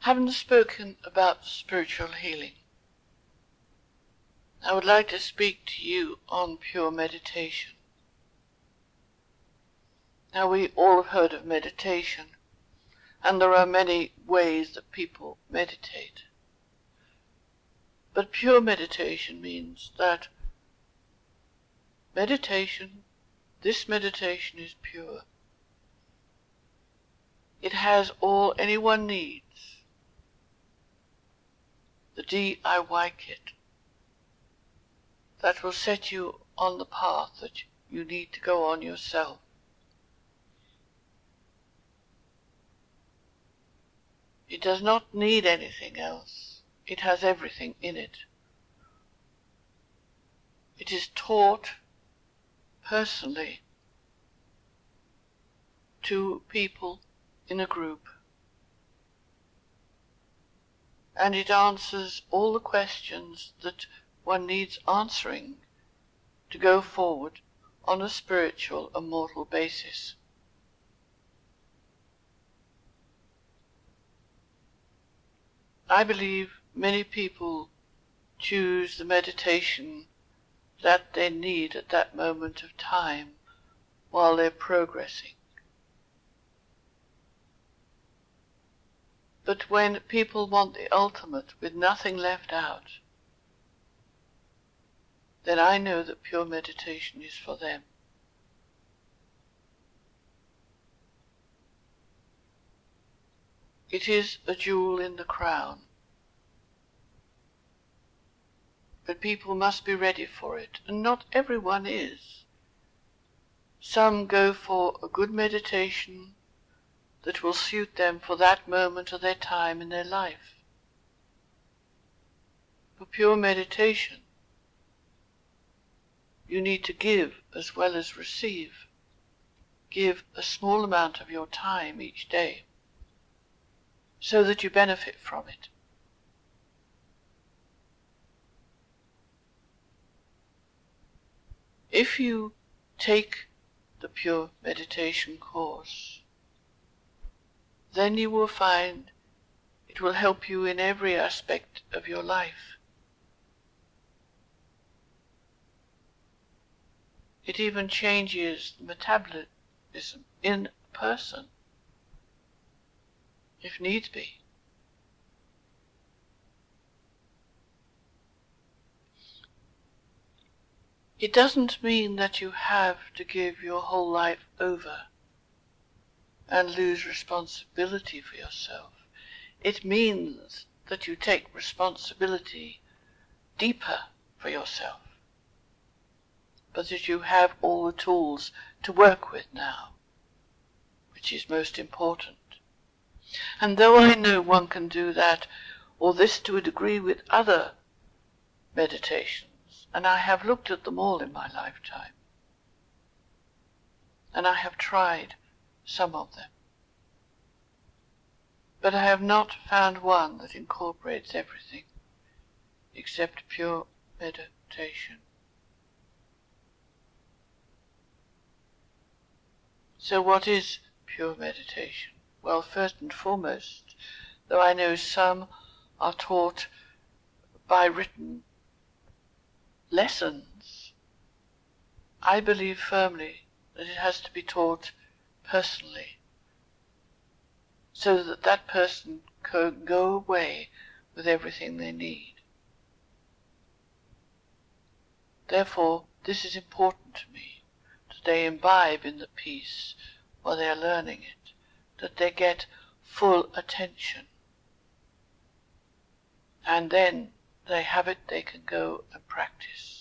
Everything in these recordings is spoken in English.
Having spoken about spiritual healing, I would like to speak to you on pure meditation. Now, we all have heard of meditation, and there are many ways that people meditate. But pure meditation means that this meditation is pure. It has all anyone needs. The DIY kit that will set you on the path that you need to go on yourself. It does not need anything else. It has everything in it. It is taught personally to people in a group, and it answers all the questions that one needs answering to go forward on a spiritual and mortal basis. I believe many people choose the meditation that they need at that moment of time while they're progressing. But when people want the ultimate with nothing left out, then I know that pure meditation is for them. It is a jewel in the crown, but people must be ready for it, and not everyone is. Some go for a good meditation that will suit them for that moment of their time in their life. For pure meditation, you need to give as well as receive. Give a small amount of your time each day, so that you benefit from it. If you take the pure meditation course, then you will find it will help you in every aspect of your life. It even changes the metabolism in a person, if needs be. It doesn't mean that you have to give your whole life over and lose responsibility for yourself. It means that you take responsibility deeper for yourself, but that you have all the tools to work with now, which is most important. And though I know one can do that, or this to a degree with other meditations, and I have looked at them all in my lifetime, and I have tried some of them, but I have not found one that incorporates everything except pure meditation. So what is pure meditation? Well, first and foremost, though I know some are taught by written lessons, I believe firmly that it has to be taught personally, so that that person can go away with everything they need. Therefore, this is important to me, that they imbibe in the peace while they are learning it, that they get full attention, and then they have it, they can go and practice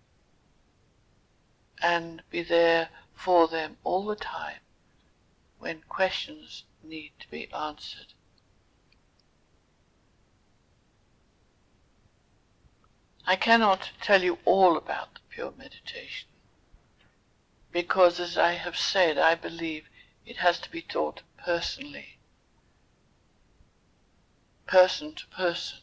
and be there for them all the time when questions need to be answered. I cannot tell you all about the pure meditation, because as I have said, I believe it has to be taught personally, person to person.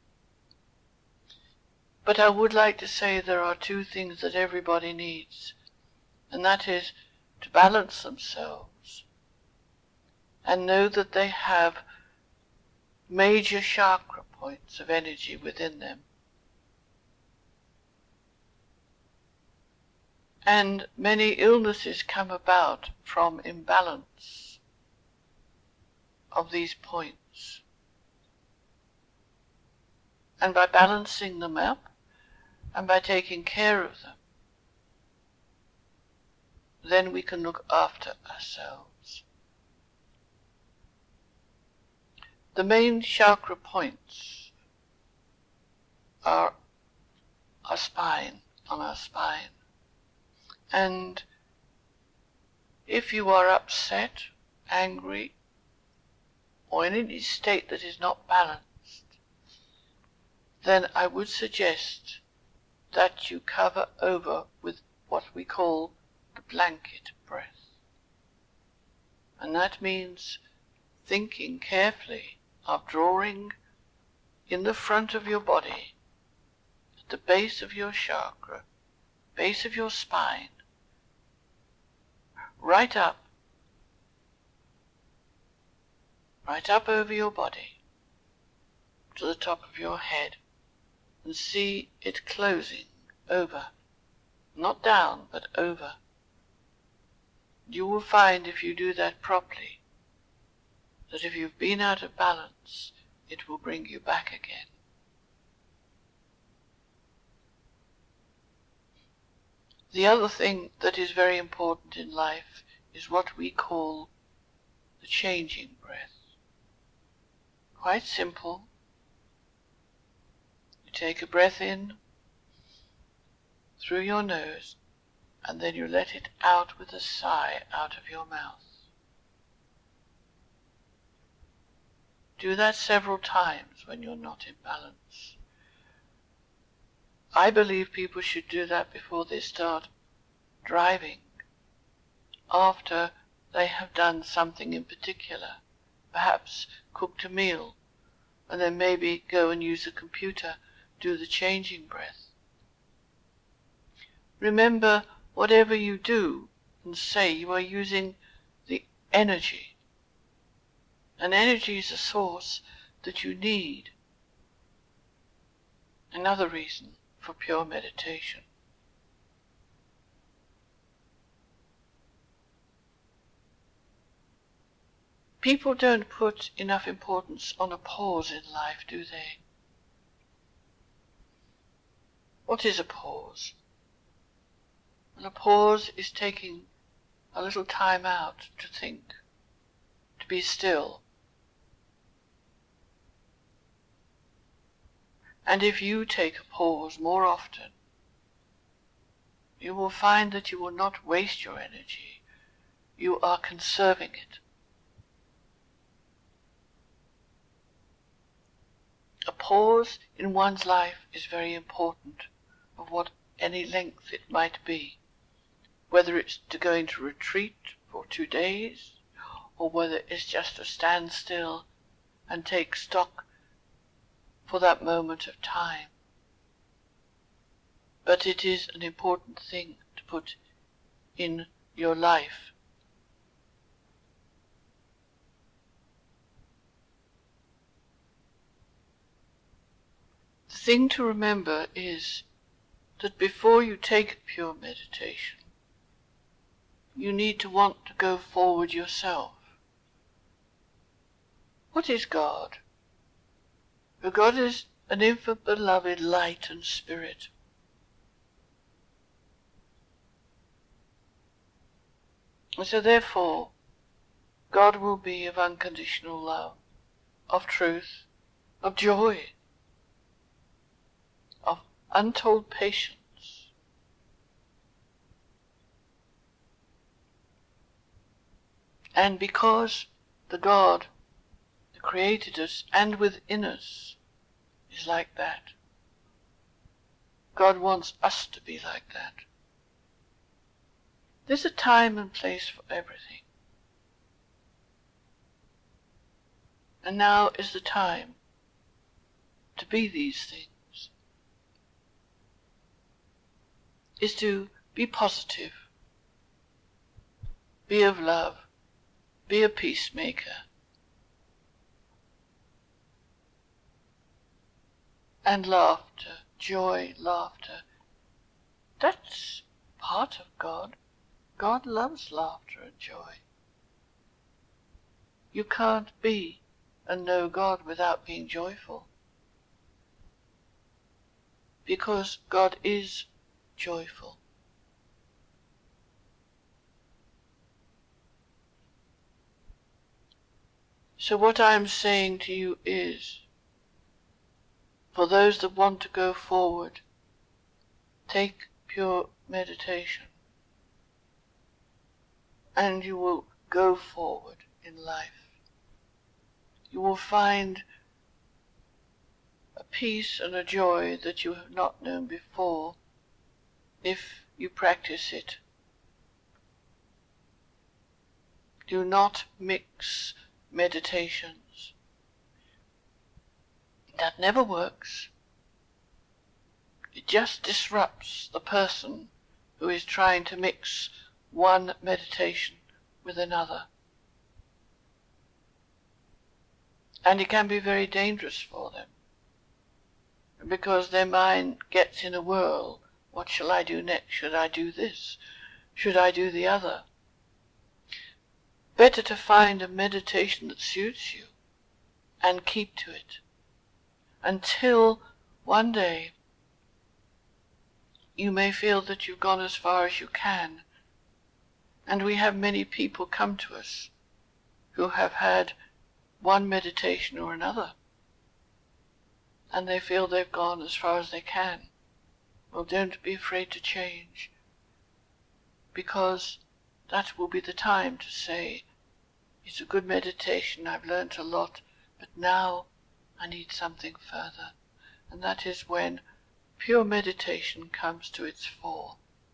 But I would like to say there are two things that everybody needs, and that is to balance themselves and know that they have major chakra points of energy within them. And many illnesses come about from imbalance of these points. And by balancing them up, and by taking care of them, then we can look after ourselves. The main chakra points are our spine, on our spine. And if you are upset, angry, or in any state that is not balanced, then I would suggest that you cover over with what we call the blanket breath. And that means thinking carefully of drawing in the front of your body, at the base of your chakra, base of your spine, right up over your body to the top of your head, and see it closing over, not down but over. You will find, if you do that properly, that if you've been out of balance, it will bring you back again. The other thing that is very important in life is what we call the changing breath. Quite simple. You take a breath in through your nose, and then you let it out with a sigh out of your mouth. Do that several times when you're not in balance. I believe people should do that before they start driving, after they have done something in particular, perhaps cooked a meal, and then maybe go and use a computer, do the changing breath. Remember, whatever you do and say, you are using the energy. And energy is a source that you need. Another reason for pure meditation. People don't put enough importance on a pause in life, do they? What is a pause? And a pause is taking a little time out to think, to be still. And if you take a pause more often, you will find that you will not waste your energy. You are conserving it. A pause in one's life is very important, of what any length it might be, whether it's to go into retreat for 2 days, or whether it's just to stand still and take stock for that moment of time. But it is an important thing to put in your life. The thing to remember is that before you take pure meditation, you need to want to go forward yourself. What is God? For God is an infinite beloved light and spirit. And so therefore, God will be of unconditional love, of truth, of joy, of untold patience. And because the God that created us and within us is like that, God wants us to be like that. There's a time and place for everything. And now is the time to be these things, is to be positive, be of love, be a peacemaker, and laughter, joy, laughter. That's part of God. God loves laughter and joy. You can't be and know God without being joyful, because God is joyful. So what I'm saying to you is, for those that want to go forward, take pure meditation, and you will go forward in life. You will find a peace and a joy that you have not known before if you practice it. Do not mix meditations. That never works. It just disrupts the person who is trying to mix one meditation with another. And it can be very dangerous for them, because their mind gets in a whirl. What shall I do next? Should I do this? Should I do the other? Better to find a meditation that suits you and keep to it until one day you may feel that you've gone as far as you can. And we have many people come to us who have had one meditation or another, and they feel they've gone as far as they can. Well, don't be afraid to change, because that will be the time to say, it's a good meditation, I've learnt a lot, but now I need something further. And that is when pure meditation comes to its fore.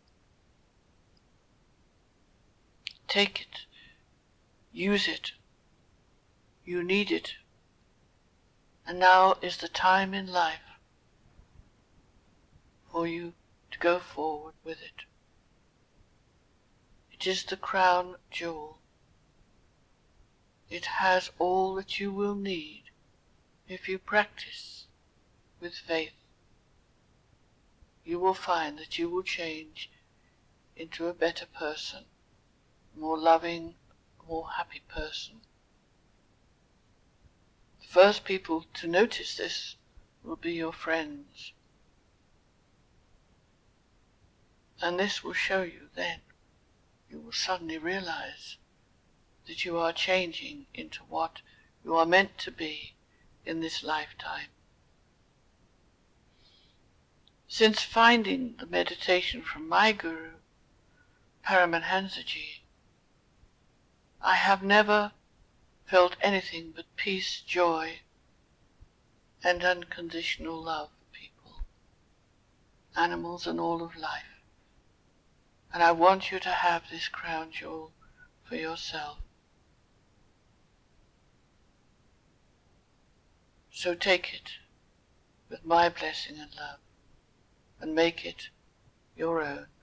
Take it, use it, you need it, and now is the time in life for you to go forward with it. It is the crown jewel. It has all that you will need if you practice with faith. You will find that you will change into a better person, a more loving, a more happy person. The first people to notice this will be your friends. And this will show you then, you will suddenly realize that you are changing into what you are meant to be in this lifetime. Since finding the meditation from my Guru, Paramahansaji, I have never felt anything but peace, joy, and unconditional love for people, animals, and all of life. And I want you to have this crown jewel for yourself. So take it with my blessing and love, and make it your own.